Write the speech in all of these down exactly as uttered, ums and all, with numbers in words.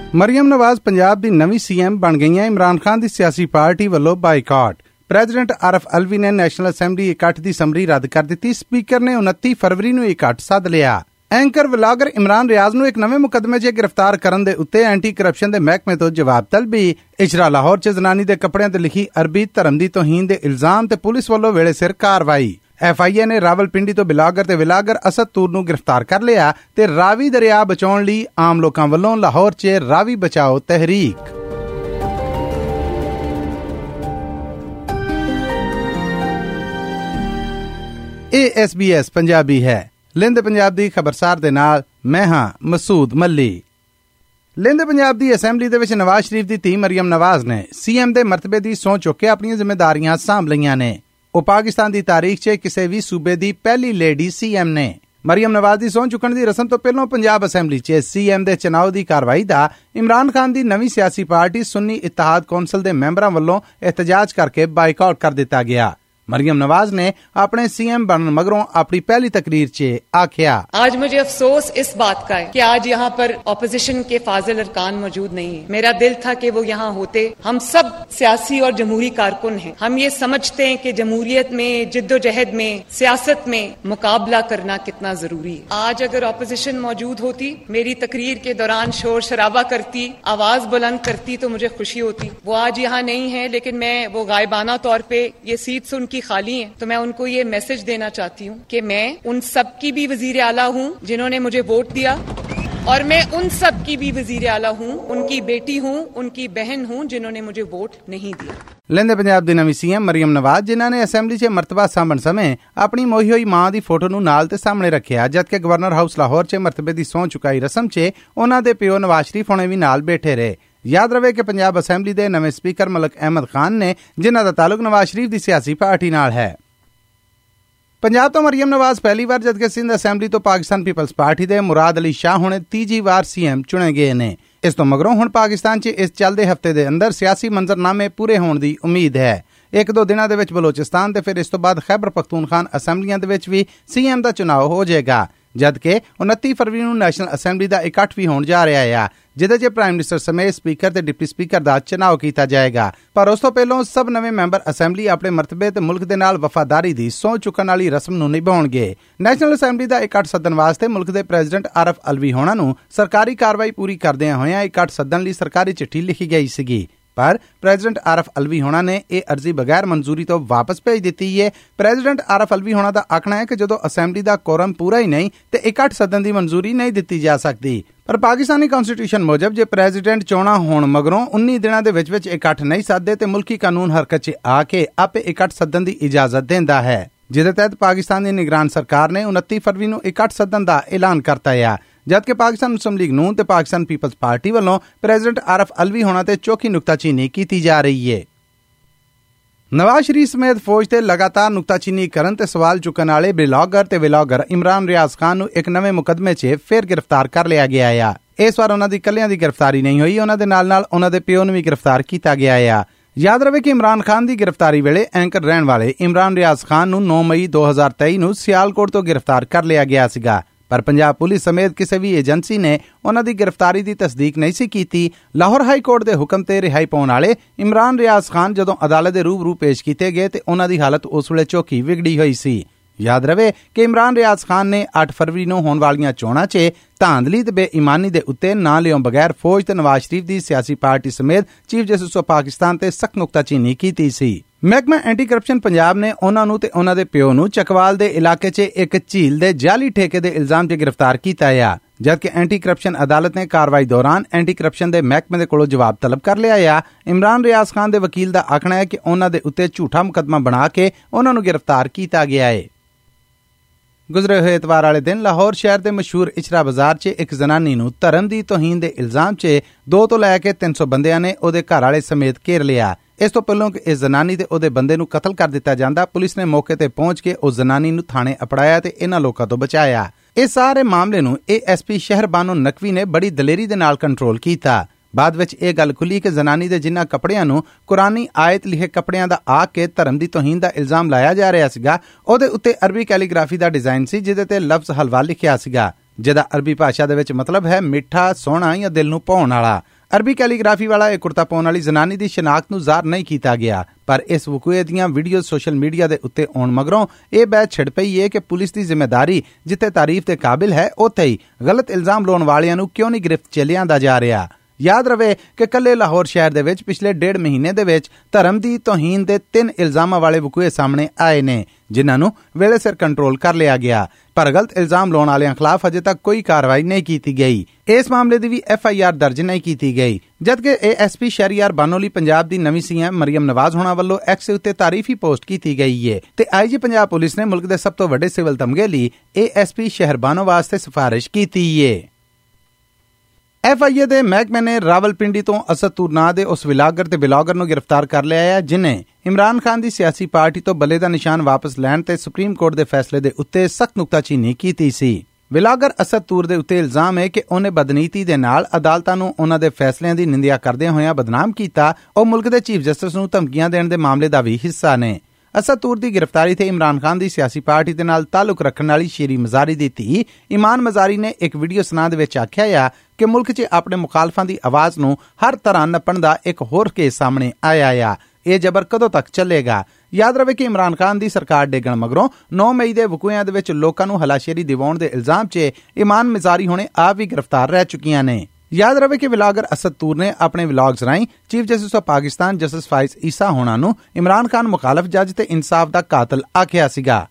ਮਰੀਅਮ ਨਵਾਜ਼ ਪੰਜਾਬ ਦੀ ਨਵੀਂ ਸੀ ਐਮ ਬਣ ਗਈਆਂ। ਇਮਰਾਨ ਖਾਨ ਦੀ ਸਿਆਸੀ ਪਾਰਟੀ ਵੱਲੋਂ ਬਾਈਕਾਟ। ਪ੍ਰੈਜ਼ੀਡੈਂਟ ਆਰਫ ਅਲਵੀ ਨੇ ਨੈਸ਼ਨਲ ਅਸੈਂਬਲੀ ਇਕੱਠ ਦੀ ਸਮਰੀ ਰੱਦ ਕਰ ਦਿੱਤੀ। ਸਪੀਕਰ ਨੇ ਉਨੱਤੀ ਫਰਵਰੀ ਨੂੰ ਇਕੱਠ ਸੱਦ ਲਿਆ। ਐਂਕਰ ਵਲਾਗਰ ਇਮਰਾਨ ਰਿਆਜ਼ ਨੂੰ ਇੱਕ ਨਵੇਂ ਮੁਕੱਦਮੇ 'ਚ ਗ੍ਰਿਫਤਾਰ ਕਰਨ ਦੇ ਉੱਤੇ ਐਂਟੀ ਕਰਪਸ਼ਨ ਦੇ ਮਹਿਕਮੇ ਤੋਂ ਜਵਾਬ ਤਲਬੀ। ਇਸ਼ਰਾ ਲਾਹੌਰ 'ਚ ਜ਼ਨਾਨੀ ਦੇ ਕੱਪੜਿਆਂ ਤੇ ਲਿਖੀ ਅਰਬੀ ਧਰਮ ਦੀ ਤੋਹੀਨ ਦੇ ਇਲਜ਼ਾਮ ਤੇ ਪੁਲਿਸ ਵੱਲੋਂ ਵੇਲੇ ਸਿਰ ਕਾਰਵਾਈ। ਐਫ ਆਈ ਏ ਨੇ ਰਾਵਲਪਿੰਡੀ ਤੋਂ ਬਿਲਾਗਰ ਤੇ ਵਿਲਾਗਰ ਅਸਦ ਤੂਰ ਨੂੰ ਗ੍ਰਿਫਤਾਰ ਕਰ ਲਿਆ ਤੇ ਰਾਵੀ ਦਰਿਆ ਬਚਾਉਣ ਲਈ ਆਮ ਲੋਕਾਂ ਵੱਲੋਂ ਲਾਹੌਰ 'ਚ ਰਾਵੀ ਬਚਾਓ ਤਹਿਰੀਕ। ਇਹ ਐਸ ਬੀ ਐਸ ਪੰਜਾਬੀ ਹੈ। ਲਿੰਦ ਪੰਜਾਬ ਦੀ ਖਬਰਸਾਰ ਦੇ ਨਾਲ ਮੈਂ ਹਾਂ ਮਸੂਦ ਮੱਲੀ। ਲਿੰਦ ਪੰਜਾਬ ਦੀ ਅਸੈਂਬਲੀ ਦੇ ਵਿੱਚ ਨਵਾਜ਼ ਸ਼ਰੀਫ ਦੀ ਧੀ ਮਰੀਅਮ ਨਵਾਜ਼ ਨੇ ਸੀ ਐਮ ਦੇ ਮਰਤਬੇ ਦੀ ਸਹੁੰ ਚੁੱਕ ਕੇ ਆਪਣੀਆਂ ਜ਼ਿੰਮੇਦਾਰੀਆਂ ਸਾਂਭ ਲਈਆਂ ਨੇ। ਉਹ ਪਾਕਿਸਤਾਨ ਦੀ ਤਾਰੀਖ 'ਚ ਕਿਸੇ ਵੀ ਸੂਬੇ ਦੀ ਪਹਿਲੀ ਲੇਡੀ ਸੀ ਐਮ ਨੇ। ਮਰੀਅਮ ਨਵਾਜ਼ ਦੀ ਸਹੁੰ ਚੁੱਕਣ ਦੀ ਰਸਮ ਤੋਂ ਪਹਿਲਾਂ ਪੰਜਾਬ ਅਸੈਂਬਲੀ 'ਚ ਸੀ ਐਮ ਦੇ ਚੁਣਾਵ ਦੀ ਕਾਰਵਾਈ ਦਾ ਇਮਰਾਨ ਖਾਨ ਦੀ ਨਵੀਂ ਸਿਆਸੀ ਪਾਰਟੀ ਸੁੰਨੀ ਇਤਿਹਾਦ ਕੌਂਸਲ ਦੇ ਮੈਂਬਰਾਂ ਵੱਲੋਂ ਇhtਜਾਜ ਕਰਕੇ ਬਾਈਕਾਟ ਕਰ ਦਿੱਤਾ ਗਿਆ। मरियम नवाज ने अपने सीएम बनने मगरों अपनी पहली तकरीर चे आख्या, आज मुझे अफसोस इस बात का है कि आज यहाँ पर ऑपोजिशन के फाजिल अरकान मौजूद नहीं है। मेरा दिल था कि वो यहाँ होते। हम सब सियासी और जमहूरी कारकुन हैं। हम ये समझते हैं कि जमहूरियत में जिद्दोजहद में सियासत में मुकाबला करना कितना जरूरी है। आज अगर ऑपोजिशन मौजूद होती, मेरी तकरीर के दौरान शोर शराबा करती, आवाज बुलंद करती तो मुझे खुशी होती। वो आज यहाँ नहीं है, लेकिन मैं वो गायबाना तौर पे ये सीट से उनकी खाली है, तो मैं उनको ये मैसेज देना चाहती हूँ कि मैं उन सब की भी वजीर आला हूँ जिन्होंने मुझे वोट दिया, और मैं उन सब की भी वजीर आला हूँ, उनकी बेटी हूँ, उनकी बहन हूँ जिन्होंने मुझे वोट नहीं दिया। लेंदे पंजाब दी नवीं सीएम मरीयम नवाज जिन्हां ने असैंबली 'ਚ ਮਰਤਬਾ ਸਾਂਭਣ ਸਮੇਂ ਆਪਣੀ ਮੋਹੀ ਹੋਈ ਮਾਂ ਦੀ ਫੋਟੋ ਨੂੰ ਨਾਲ ਤੇ ਸਾਹਮਣੇ ਰੱਖਿਆ, ਜਦਕਿ ਗਵਰਨਰ ਹਾਊਸ ਲਾਹੌਰ 'ਚ ਮਰਤਬੇ ਦੀ ਸਹੁੰ ਚੁਕਾਈ ਰਸਮ 'ਚ ਉਹਨਾਂ ਦੇ ਪਿਓ ਨਵਾਜ਼ ਸ਼ਰੀਫ ਹੁਣੇ ਵੀ ਨਾਲ ਬੈਠੇ ਰਹੇ। ਯਾਦ ਰਵੇ ਕਿ ਪੰਜਾਬ ਅਸੈਂਬਲੀ ਦੇ ਨਵੇਂ ਸਪੀਕਰ ਮਲਕ ਅਹਿਮਦ ਖਾਨ ਨੇ, ਜਿਨ੍ਹਾਂ ਦਾ ਤਾਲੁਕ ਨਵਾਜ਼ ਸ਼ਰੀਫ ਦੀ ਸਿਆਸੀ ਪਾਰਟੀ ਨਾਲ ਹੈ। ਪੰਜਾਬ ਤੋਂ ਮਰੀਅਮ ਨਵਾਜ਼ ਪਹਿਲੀ ਵਾਰ, ਜਦਕਿ ਸਿੰਧ ਅਸੈਂਬਲੀ ਤੋਂ ਪਾਕਿਸਤਾਨ ਪੀਪਲਸ ਪਾਰਟੀ ਦੇ ਮੁਰਾਦ ਅਲੀ ਸ਼ਾਹ ਹੁਣੇ ਤੀਜੀ ਵਾਰ ਸੀਐਮ ਚੁਣੇ ਗਏ ਨੇ। ਇਸ ਤੋਂ ਮਗਰੋਂ ਹੁਣ ਪਾਕਿਸਤਾਨ 'ਚ ਇਸ ਚੱਲਦੇ ਹਫ਼ਤੇ ਦੇ ਅੰਦਰ ਸਿਆਸੀ ਮੰਜ਼ਰਨਾਮੇ ਪੂਰੇ ਹੋਣ ਦੀ ਉਮੀਦ ਹੈ। ਇੱਕ ਦੋ ਦਿਨਾਂ ਦੇ ਵਿੱਚ ਬਲੋਚਿਸਤਾਨ ਤੇ ਫਿਰ ਇਸ ਤੋਂ ਬਾਅਦ ਖੈਬਰ ਪਖਤੂਨਖਾਨ ਅਸੈਂਬਲੀਆਂ ਦੇ ਵਿੱਚ ਵੀ ਸੀਐਮ ਦਾ ਚੁਣਾਵ ਹੋ ਜਾਏਗਾ, ਜਦਕਿ ਉਨੱਤੀ ਫਰਵਰੀ ਨੂੰ ਨੈਸ਼ਨਲ ਅਸੈਂਬਲੀ ਦਾ ਇਕੱਠ ਵੀ ਹੋਣ ਜਾ ਰਿਹਾ ਆ, ਜਿਹਦੇ 'ਚ ਪ੍ਰਾਈਮ ਮਿਨਿਸਟਰ ਸਮੇਤ ਸਪੀਕਰ ਤੇ ਡਿਪਟੀ ਸਪੀਕਰ ਦਾ ਚੁਣਾਵ ਕੀਤਾ ਜਾਏਗਾ। ਪਰ ਉਸ ਤੋਂ ਪਹਿਲਾਂ ਸਭ ਨਵੇਂ ਮੈਂਬਰ ਅਸੈਂਬਲੀ ਆਪਣੇ ਮਰਤਬੇ ਤੇ ਮੁਲਕ ਦੇ ਨਾਲ ਵਫਾਦਾਰੀ ਦੀ ਸਹੁੰ ਚੁੱਕਣ ਵਾਲੀ ਰਸਮ ਨੂੰ ਨਿਭਾਉਣਗੇ। ਨੈਸ਼ਨਲ ਅਸੈਂਬਲੀ ਦਾ ਇਕੱਠ ਸੱਦਣ ਵਾਸਤੇ ਮੁਲਕ ਦੇ ਪ੍ਰੈਜ਼ੀਡੈਂਟ ਆਰਫ ਅਲਵੀ ਹੋਣਾ ਨੂੰ ਸਰਕਾਰੀ ਕਾਰਵਾਈ ਪੂਰੀ ਕਰਦਿਆਂ ਹੋਇਆਂ ਇਕੱਠ ਸੱਦਣ ਲਈ ਸਰਕਾਰੀ ਚਿੱਠੀ ਲਿਖੀ ਗਈ ਸੀਗੀ, ਪਰ ਪ੍ਰੈਜ਼ੀਡੈਂਟ ਆਰਫ ਅਲਵੀ ਹੋਣਾ ਨੇ ਇਹ ਅਰਜ਼ੀ ਬਗੈਰ ਮਨਜ਼ੂਰੀ ਤੋਂ ਵਾਪਸ ਭੇਜ ਦਿੱਤੀ ਹੈ। ਪ੍ਰੈਜ਼ੀਡੈਂਟ ਆਰਫ ਅਲਵੀ ਹੋਣਾ ਦਾ ਆਖਣਾ ਹੈ ਕਿ ਜਦੋਂ ਅਸੈਂਬਲੀ ਦਾ ਕੋਰਮ ਪੂਰਾ ਹੀ ਨਹੀਂ ਤੇ ਇਕੱਠ ਸੱਦਣ ਦੀ ਮਨਜ਼ੂਰੀ ਨਹੀਂ ਦਿੱਤੀ ਜਾ ਸਕਦੀ। ਪਰ ਪਾਕਿਸਤਾਨੀ ਕਨਸਟੀਟਿਊਸ਼ਨ ਮੁਜਬ ਜੇ ਪ੍ਰੈਜ਼ੀਡੈਂਟ ਚੋਣਾਂ ਹੋਣ ਮਗਰੋਂ ਉੱਨੀ ਦਿਨਾਂ ਦੇ ਵਿੱਚ ਵਿੱਚ ਇਕੱਠ ਨਹੀਂ ਸੱਦਦੇ ਤੇ ਮੁਲਕੀ ਕਾਨੂੰਨ ਹਰਕਤ 'ਚ ਆ ਕੇ ਆਪੇ ਇਕੱਠ ਸੱਦਣ ਦੀ ਇਜਾਜ਼ਤ ਦਿੰਦਾ ਹੈ, ਜਿਹਦੇ ਤਹਿਤ ਪਾਕਿਸਤਾਨ ਦੀ ਨਿਗਰਾਨ ਸਰਕਾਰ ਨੇ ਉਨੱਤੀ ਫਰਵਰੀ ਨੂੰ ਇਕੱਠ ਸੱਦਣ ਦਾ ਐਲਾਨ ਕਰਤਾ ਹੈ, ਜਦਕਿ ਪਾਕਿਸਤਾਨ ਮੁਸਲਿਮ ਲੀਗ ਨੂਨ ਤੇ ਪਾਕਿਸਤਾਨ ਪੀਪਲਸ ਪਾਰਟੀ ਵੱਲੋਂ ਪ੍ਰੈਜ਼ੀਡੈਂਟ ਆਰਫ ਅਲਵੀ ਹੋਣਾ ਤੇ ਚੌਖੀ ਨੁਕਤਾਚੀਨੀ ਕੀਤੀ ਜਾ ਰਹੀ ਹੈ। ਨਵਾਜ਼ ਸ਼ਰੀਫ ਸਮੇਤ ਫੌਜ ਤੇ ਲਗਾਤਾਰ ਨੁਕਤਾਚੀਨੀ ਕਰਨ ਤੇ ਸਵਾਲ ਚੁੱਕਣ ਵਾਲੇ ਬਲੌਗਰ ਤੇ ਵਲੌਗਰ ਇਮਰਾਨ ਰਿਆਜ਼ ਖਾਨ ਨੂੰ ਇੱਕ ਨਵੇਂ ਮੁਕੱਦਮੇ 'ਚ ਫਿਰ ਗ੍ਰਿਫਤਾਰ ਕਰ ਲਿਆ ਗਿਆ ਆ। ਇਸ ਵਾਰ ਉਹਨਾਂ ਦੀ ਇਕੱਲਿਆਂ ਦੀ ਗ੍ਰਿਫਤਾਰੀ ਨਹੀਂ ਹੋਈ, ਉਹਨਾਂ ਦੇ ਨਾਲ ਨਾਲ ਉਹਨਾਂ ਦੇ ਪਿਓ ਨੂੰ ਵੀ ਗ੍ਰਿਫਤਾਰ ਕੀਤਾ ਗਿਆ ਆ। ਯਾਦ ਰਵੇ ਕਿ ਇਮਰਾਨ ਖਾਨ ਦੀ ਗ੍ਰਿਫਤਾਰੀ ਵੇਲੇ ਐਂਕਰ ਰਹਿਣ ਵਾਲੇ ਇਮਰਾਨ ਰਿਆਜ਼ ਖਾਨ ਨੂੰ ਨੌ ਮਈ ਦੋ ਹਜ਼ਾਰ ਤੇਈ ਨੂੰ ਸਿਆਲਕੋਟ ਤੋਂ ਗ੍ਰਿਫਤਾਰ ਕਰ ਲਿਆ ਗਿਆ ਸੀਗਾ, ਪਰ ਪੰਜਾਬ ਪੁਲਿਸ ਸਮੇਤ ਕਿਸੇ ਵੀ ਏਜੰਸੀ ਨੇ ਉਹਨਾਂ ਦੀ ਗ੍ਰਿਫਤਾਰੀ ਦੀ ਤਸਦੀਕ ਨਹੀਂ ਸੀ ਕੀਤੀ। ਲਾਹੌਰ ਹਾਈ ਕੋਰਟ ਦੇ ਹੁਕਮ ਤੇ ਰਿਹਾਈ ਪਾਉਣ ਵਾਲੇ ਇਮਰਾਨ ਰਿਆਜ਼ ਖਾਨ ਜਦੋਂ ਅਦਾਲਤ ਦੇ ਰੂਬਰੂ ਪੇਸ਼ ਕੀਤੇ ਗਏ ਤੇ ਉਹਨਾਂ ਦੀ ਹਾਲਤ ਉਸ ਵੇਲੇ ਚੌਖੀ ਵਿਗੜੀ ਹੋਈ ਸੀ। ਯਾਦ ਰਵੇ ਕਿ ਇਮਰਾਨ ਰਿਆਜ਼ ਖਾਨ ਨੇ ਅੱਠ ਫਰਵਰੀ ਨੂੰ ਹੋਣ ਵਾਲੀਆਂ ਚੋਣਾਂ 'ਚ ਧਾਂਦਲੀ ਤੇ ਬੇਈਮਾਨੀ ਦੇ ਉੱਤੇ ਨਾਂ ਲਿਓ ਬਗੈਰ ਫੌਜ ਤੇ ਨਵਾਜ਼ ਸ਼ਰੀਫ ਦੀ ਸਿਆਸੀ ਪਾਰਟੀ ਸਮੇਤ ਚੀਫ ਜਸਟਿਸ ਆਫ ਪਾਕਿਸਤਾਨ ਤੇ ਸਖਤ ਨੁਕਤਾਚੀਨੀ ਕੀਤੀ ਸੀ। ਮਹਿਕਮਾ ਐਂਟੀ ਕਰਪਸ਼ਨ ਪੰਜਾਬ ਨੇ ਉਹਨਾਂ ਨੂੰ ਤੇ ਉਹਨਾਂ ਦੇ ਪਿਓ ਨੂੰ ਚੱਕਵਾਲ ਦੇ ਇਲਾਕੇ 'ਚ ਇੱਕ ਝੀਲ ਦੇ ਜਾਲੀ ਠੇਕੇ ਦੇ ਇਲਜ਼ਾਮ 'ਚ ਗ੍ਰਿਫਤਾਰ ਕੀਤਾ ਆ, ਜਦਕਿ ਐਂਟੀ ਕਰਪਸ਼ਨ ਅਦਾਲਤ ਨੇ ਕਾਰਵਾਈ ਦੌਰਾਨ ਐਂਟੀ ਕਰਪਸ਼ਨ ਦੇ ਮਹਿਕਮੇ ਦੇ ਕੋਲੋਂ ਜਵਾਬ ਤਲਬ ਕਰ ਲਿਆ ਆ। ਇਮਰਾਨ ਰਿਆਜ਼ ਖਾਨ ਦੇ ਵਕੀਲ ਦਾ ਆਖਣਾ ਹੈ ਕਿ ਉਹਨਾਂ ਦੇ ਉੱਤੇ ਝੂਠਾ ਮੁਕੱਦਮਾ ਬਣਾ ਕੇ ਉਹਨਾਂ ਨੂੰ ਗ੍ਰਿਫਤਾਰ ਕੀਤਾ ਗਿਆ ਹੈ। ਗੁਜ਼ਰੇ ਹੋਏ ਇਤਵਾਰ ਵਾਲੇ ਦਿਨ ਲਾਹੌਰ ਸ਼ਹਿਰ ਦੇ ਮਸ਼ਹੂਰ ਇਸ਼ਰਾ ਬਾਜ਼ਾਰ 'ਚ ਇੱਕ ਜ਼ਨਾਨੀ ਨੂੰ ਧਰਮ ਦੀ ਤੋਹੀਨ ਦੇ ਇਲਜ਼ਾਮ 'ਚ ਦੋ ਤੋਂ ਲੈ ਕੇ ਤਿੰਨ ਸੌ ਬੰਦਿਆਂ ਨੇ ਉਹਦੇ ਘਰ ਵਾਲੇ ਸਮੇਤ ਘੇਰ ਲਿਆ। ਇਸ ਤੋਂ ਪਹਿਲਾਂ ਕਿ ਇਸ ਜ਼ਨਾਨੀ ਤੇ ਉਹਦੇ ਬੰਦੇ ਨੂੰ ਕਤਲ ਕਰ ਦਿੱਤਾ ਜਾਂਦਾ, ਪੁਲਿਸ ਨੇ ਮੌਕੇ ਤੇ ਪਹੁੰਚ ਕੇ ਉਸ ਜ਼ਨਾਨੀ ਨੂੰ ਥਾਣੇ ਅਪੜਾਇਆ ਤੇ ਇਹਨਾਂ ਲੋਕਾਂ ਤੋਂ ਬਚਾਇਆ। ਇਸ ਸਾਰੇ ਮਾਮਲੇ ਨੂੰ ਏ ਐਸ ਪੀ ਸ਼ਹਿਰ ਬਾਨੋ ਨਕਵੀ ਨੇ ਬੜੀ ਦਲੇਰੀ ਦੇ ਨਾਲ ਕੰਟਰੋਲ ਕੀਤਾ। ਬਾਅਦ ਵਿੱਚ ਇਹ ਗੱਲ ਖੁੱਲੀ ਕਿ ਜ਼ਨਾਨੀ ਦੇ ਜਿਨ੍ਹਾਂ ਕੱਪੜਿਆਂ ਨੂੰ ਕੁਰਾਨੀ ਆਇਤ ਲਿਖੇ ਕੱਪੜਿਆਂ ਦਾ ਆ ਕੇ ਧਰਮ ਦੀ ਤੋਹੀਨ ਦਾ ਇਲਜ਼ਾਮ ਲਾਇਆ ਜਾ ਰਿਹਾ ਸੀਗਾ, ਉਹਦੇ ਉੱਤੇ ਅਰਬੀ ਕੈਲੀਗ੍ਰਾਫੀ ਦਾ ਡਿਜ਼ਾਈਨ ਸੀ, ਜਿਹਦੇ ਤੇ ਲਫ਼ਜ਼ ਹਲਵਾ ਲਿਖਿਆ ਸੀਗਾ, ਜਿਹਦਾ ਅਰਬੀ ਭਾਸ਼ਾ ਦੇ ਵਿੱਚ ਮਤਲਬ ਹੈ ਮਿੱਠਾ, ਸੋਹਣਾ ਜਾਂ ਦਿਲ ਨੂੰ ਭਾਉਣ ਵਾਲਾ। ਅਰਬੀ ਕੈਲੀਗ੍ਰਾਫੀ ਵਾਲਾ ਇਹ ਕੁਰਤਾ ਪਾਉਣ ਵਾਲੀ ਜ਼ਨਾਨੀ ਦੀ ਸ਼ਨਾਖਤ ਨੂੰ ਜ਼ਾਹਰ ਨਹੀਂ ਕੀਤਾ ਗਿਆ, ਪਰ ਇਸ ਵਕੂਏ ਦੀਆਂ ਵੀਡੀਓ ਸੋਸ਼ਲ ਮੀਡੀਆ ਦੇ ਉੱਤੇ ਆਉਣ ਮਗਰੋਂ ਇਹ ਬਹਿਸ ਛਿੜ ਪਈ ਹੈ ਕਿ ਪੁਲਿਸ ਦੀ ਜ਼ਿੰਮੇਦਾਰੀ ਜਿੱਥੇ ਤਾਰੀਫ ਦੇ ਕਾਬਿਲ ਹੈ, ਉੱਥੇ ਹੀ ਗਲਤ ਇਲਜ਼ਾਮ ਲਾਉਣ ਵਾਲਿਆਂ ਨੂੰ ਕਿਉਂ ਨਹੀਂ ਗ੍ਰਿਫਤ 'ਚ ਲਿਆਂਦਾ ਜਾ ਰਿਹਾ। ਯਾਦ ਰਵੇ ਕਿ ਕੱਲੇ ਲਾਹੌਰ ਸ਼ਹਿਰ ਦੇ ਵਿੱਚ ਪਿਛਲੇ ਡੇਢ ਮਹੀਨੇ ਦੇ ਵਿੱਚ ਧਰਮ ਦੀ ਤੋਹੀਨ ਦੇ ਤਿੰਨ ਇਲਜ਼ਾਮਾਂ ਵਾਲੇ ਵਕੂਏ ਸਾਹਮਣੇ ਆਏ ਨੇ, ਜਿਨ੍ਹਾਂ ਨੂੰ ਵੇਲੇ ਸਿਰ ਕੰਟਰੋਲ ਕਰ ਲਿਆ ਗਿਆ, ਪਰ ਗਲਤ ਇਲਜ਼ਾਮ ਲਾਉਣ ਵਾਲਿਆਂ ਖਿਲਾਫ ਅਜੇ ਤੱਕ ਕੋਈ ਕਾਰਵਾਈ ਨਹੀਂ ਕੀਤੀ ਗਈ। ਇਸ ਮਾਮਲੇ ਦੀ ਵੀ ਐਫ ਆਈ ਆਰ ਦਰਜ ਨਹੀਂ ਕੀਤੀ ਗਈ, ਜਦਕਿ ਏ ਐਸ ਪੀ ਸ਼ਹਿਰੀਆਰ ਬਾਨੋਲੀ ਪੰਜਾਬ ਦੀ ਨਵੀਂ ਸੀ ਐਮ ਮਰੀਮ ਨਵਾਜ਼ ਹੋਣਾ ਵੱਲੋਂ ਐਕਸ ਉੱਤੇ ਤਾਰੀਫੀ ਪੋਸਟ ਕੀਤੀ ਗਈ ਹੈ ਤੇ ਆਈ ਜੀ ਪੰਜਾਬ ਪੁਲਿਸ ਨੇ ਮੁਲਕ ਦੇ ਸਭ ਤੋਂ ਵੱਡੇ ਸਿਵਲ ਤਮਗੇ ਲਈ ਏ ਐਸ ਪੀ ਸ਼ਹਿਰਬਾਨੋ ਵਾਸਤੇ ਸਿਫਾਰਿਸ਼ ਕੀਤੀ ਹੈ। ਐਫ ਆਈ ਏ ਦੇ ਮਹਿਕਮੇ ਨੇ ਰਾਵਲਪਿੰਡੀ ਤੋਂ ਅਸਦ ਤੂਰ ਨਾਂ ਦੇ ਉਸ ਵਿਲਾਗਰ ਤੇ ਬਲੌਗਰ ਨੂੰ ਗ੍ਰਿਫਤਾਰ ਕਰ ਲਿਆ ਹੈ, ਜਿਨੇ ਇਮਰਾਨ ਖਾਨ ਦੀ ਸਿਆਸੀ ਪਾਰਟੀ ਤੋਂ ਬੱਲੇ ਦਾ ਨਿਸ਼ਾਨ ਵਾਪਸ ਲੈਣ ਤੇ ਸੁਪਰੀਮ ਕੋਰਟ ਦੇ ਫੈਸਲੇ ਦੇ ਉੱਤੇ ਸਖਤ ਨੁਕਤਾਚੀਨੀ ਕੀਤੀ ਸੀ। ਵਿਲਾਗਰ ਅਸਦ ਤੂਰ ਦੇ ਉੱਤੇ ਇਲਜ਼ਾਮ ਹੈ ਕਿ ਉਹਨੇ ਬਦਨੀਤੀ ਦੇ ਨਾਲ ਅਦਾਲਤਾਂ ਨੂੰ ਉਹਨਾਂ ਦੇ ਫੈਸਲਿਆਂ ਦੀ ਨਿੰਦਿਆ ਕਰਦਿਆਂ ਹੋਇਆਂ ਬਦਨਾਮ ਕੀਤਾ। ਉਹ ਮੁਲਕ ਦੇ ਚੀਫ ਜਸਟਿਸ ਨੂੰ ਧਮਕੀਆਂ ਦੇਣ ਦੇ ਮਾਮਲੇ ਦਾ ਵੀ ਹਿੱਸਾ ਨੇ। ਅਸਦ ਤੂਰ ਦੀ ਗ੍ਰਿਫਤਾਰੀ ਤੇ ਇਮਰਾਨ ਖਾਨ ਦੀ ਸਿਆਸੀ ਪਾਰਟੀ ਦੇ ਨਾਲ ਤਾਲੁਕ ਰੱਖਣ ਵਾਲੀ ਸ਼ੀਰੀ ਮਜ਼ਾਰੀ ਦੀ ਧੀ ਇਮਾਨ ਮਜ਼ਾਰੀ ਨੇ ਇੱਕ ਵੀਡੀਓ ਸੁਨਾਹ ਦੇ ਵਿੱਚ ਆਖਿਆ ਆ ਕਿ ਮੁਲਕ 'ਚ ਆਪਣੇ ਮੁਖਾਲਫਾਂ ਦੀ ਆਵਾਜ਼ ਨੂੰ ਹਰ ਤਰ੍ਹਾਂ ਨੱਪਣ ਦਾ ਇੱਕ ਹੋਰ ਕੇਸ ਸਾਹਮਣੇ ਆਇਆ ਆ। ਇਹ ਜ਼ਬਰ ਕਦੋਂ ਤੱਕ ਚੱਲੇਗਾ? ਯਾਦ ਰਵੇ ਕਿ ਇਮਰਾਨ ਖਾਨ ਦੀ ਸਰਕਾਰ ਡੇਗਣ ਮਗਰੋਂ ਨੌ ਮਈ ਦੇ ਵਕੂਇਆਂ ਦੇ ਵਿੱਚ ਲੋਕਾਂ ਨੂੰ ਹਲਾਸ਼ੇਰੀ ਦਿਵਾਉਣ ਦੇ ਇਲਜ਼ਾਮ 'ਚ ਇਮਾਨ ਮਜ਼ਾਰੀ ਹੁਣੇ ਆਪ ਵੀ ਗ੍ਰਿਫਤਾਰ ਰਹਿ ਚੁੱਕੀਆਂ ਨੇ। ਯਾਦ ਰਵੇ ਕਿ ਵਿਲਾਗਰ ਅਸਦ ਤੂਰ ਨੇ ਆਪਣੇ ਵਲੌਗਸ ਰਾਹੀਂ chief justice of Pakistan justice Faiz Isa ਹੋਣਾ ਨੂੰ ਇਮਰਾਨ ਖਾਨ ਮੁਖਾਲਫ ਜੱਜ ਤੇ ਇਨਸਾਫ ਦਾ ਕਾਤਲ ਆਖਿਆ ਸੀਗਾ।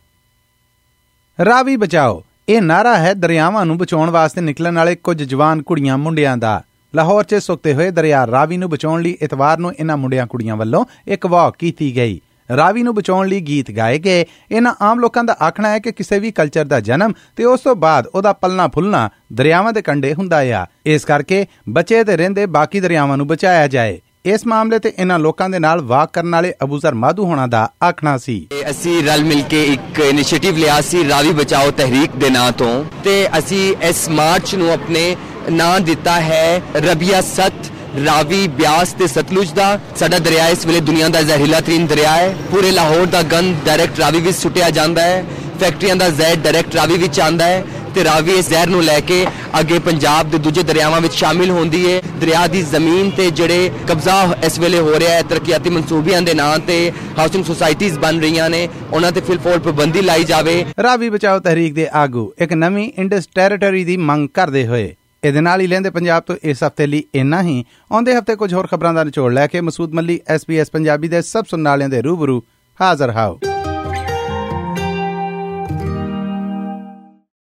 ਰਾਵੀ ਬਚਾਓ ਇਹ ਨਾਰਾ ਹੈ ਦਰਿਆਵਾਂ ਨੂੰ ਬਚਾਉਣ ਵਾਸਤੇ ਨਿਕਲਣ ਵਾਲੇ ਕੁਝ ਜਵਾਨ ਕੁੜੀਆਂ ਮੁੰਡਿਆਂ ਦਾ। ਲਾਹੌਰ 'ਚ ਸੁੱਕਤੇ ਹੋਏ ਦਰਿਆ ਰਾਵੀ ਨੂੰ ਬਚਾਉਣ ਲਈ ਇਤਵਾਰ ਨੂੰ ਇਹਨਾਂ ਮੁੰਡਿਆਂ ਕੁੜੀਆਂ ਵੱਲੋਂ ਇੱਕ ਵਾਕ ਕੀਤੀ ਗਈ। ਰਾਵੀ ਨੂੰ ਬਚਾਉਣ ਲਈ ਗੀਤ ਗਾਏ ਗਏ। ਇਹਨਾਂ ਆਮ ਲੋਕਾਂ ਦਾ ਆਖਣਾ ਹੈ ਕਿ ਕਿਸੇ ਵੀ ਕਲਚਰ ਦਾ ਜਨਮ ਤੇ ਉਸ ਤੋਂ ਬਾਅਦ ਉਹਦਾ ਪਲਣਾ ਫੁੱਲਣਾ ਦਰਿਆਵਾਂ ਦੇ ਕੰਢੇ ਹੁੰਦਾ ਆ, ਇਸ ਕਰਕੇ ਬਚੇ ਤੇ ਰਹਿੰਦੇ ਬਾਕੀ ਦਰਿਆਵਾਂ ਨੂੰ ਬਚਾਇਆ ਜਾਏ। ਇਸ ਮਾਮਲੇ ਤੇ ਇਹਨਾਂ ਲੋਕਾਂ ਦੇ ਨਾਲ ਵਾਕ ਕਰਨ ਵਾਲੇ ਅਬੂਜ਼ਰ ਮਾਧੂ ਹੋਣਾ ਦਾ ਆਖਣਾ ਸੀ। ਅਸੀਂ ਰਲ ਮਿਲ ਕੇ ਇੱਕ ਇਨੀਸ਼ੀਏਟਿਵ ਲਿਆ ਸੀ ਰਾਵੀ ਬਚਾਓ ਤਹਿਰੀਕ ਦੇ ਨਾਂ ਤੋਂ, ਤੇ ਅਸੀਂ ਇਸ ਮਾਰਚ ਨੂੰ ਆਪਣੇ ਨਾਂ ਦਿੱਤਾ ਹੈ ਰਬੀਆ ਸੱਤ ਰਾਵੀ ਬਿਆਸ ਤੇ ਸਤਲੁਜ ਦਾ। ਸਾਡਾ ਦਰਿਆ ਇਸ ਵੇਲੇ ਦੁਨੀਆ ਦਾ ਜ਼ਹਿਰੀਲਾ ਤਰੀਨ ਦਰਿਆ ਹੈ। ਪੂਰੇ ਲਾਹੌਰ ਦਾ ਗੰਦ ਡਾਇਰੈਕਟ ਰਾਵੀ ਵਿੱਚ ਸੁੱਟਿਆ ਜਾਂਦਾ ਹੈ। ਫੈਕਟਰੀਆਂ ਦਾ ਜ਼ਹਿਰ ਡਾਇਰੈਕਟ ਰਾਵੀ ਵਿੱਚ ਆਉਂਦਾ ਹੈ ਤੇ ਰਾਵੀ ਇਸ ਜ਼ਹਿਰ ਨੂੰ ਲੈ ਕੇ ਅੱਗੇ ਪੰਜਾਬ ਦੇ ਦੂਜੇ ਦਰਿਆਵਾਂ ਵਿੱਚ ਸ਼ਾਮਿਲ ਹੁੰਦੀ ਹੈ। ਦਰਿਆ ਦੀ ਜ਼ਮੀਨ ਤੇ ਜਿਹੜੇ ਕਬਜ਼ਾ ਇਸ ਵੇਲੇ ਹੋ ਰਿਹਾ ਹੈ ਤਰੱਕੀਆਤੀ ਮਨਸੂਬਿਆਂ ਦੇ ਨਾਂ ਤੇ ਹਾਊਸਿੰਗ ਸੁਸਾਇਟੀਜ਼ ਬਣ ਰਹੀਆਂ ਨੇ, ਉਹਨਾਂ ਤੇ ਫਿਲਫੋਲ ਪਾਬੰਦੀ ਲਾਈ ਜਾਵੇ। ਰਾਵੀ ਬਚਾਓ ਤਹਿਰੀਕ ਦੇ ਆਗੂ ਇੱਕ ਨਵੀਂ ਇੰਡਸ ਟੈਰੀਟਰੀ ਦੀ ਮੰਗ ਕਰਦੇ ਹੋਏ ਇਹਦੇ ਨਾਲ ਹੀ ਲਹਿੰਦੇ ਪੰਜਾਬ ਤੋਂ ਇਸ ਹਫ਼ਤੇ ਲਈ ਇੰਨਾ ਹੀ। ਆਉਂਦੇ ਹਫ਼ਤੇ ਕੁਝ ਹੋਰ ਖਬਰਾਂ ਦਾ ਨਿਚੋੜ ਲੈ ਕੇ ਮਸੂਦ ਮੱਲੀ ਐਸ ਬੀ ਐਸ ਪੰਜਾਬੀ ਦੇ ਸਭ ਸੁਣਨ ਵਾਲਿਆਂ ਦੇ ਰੂਬਰੂ ਹਾਜ਼ਰ ਹਾਓ।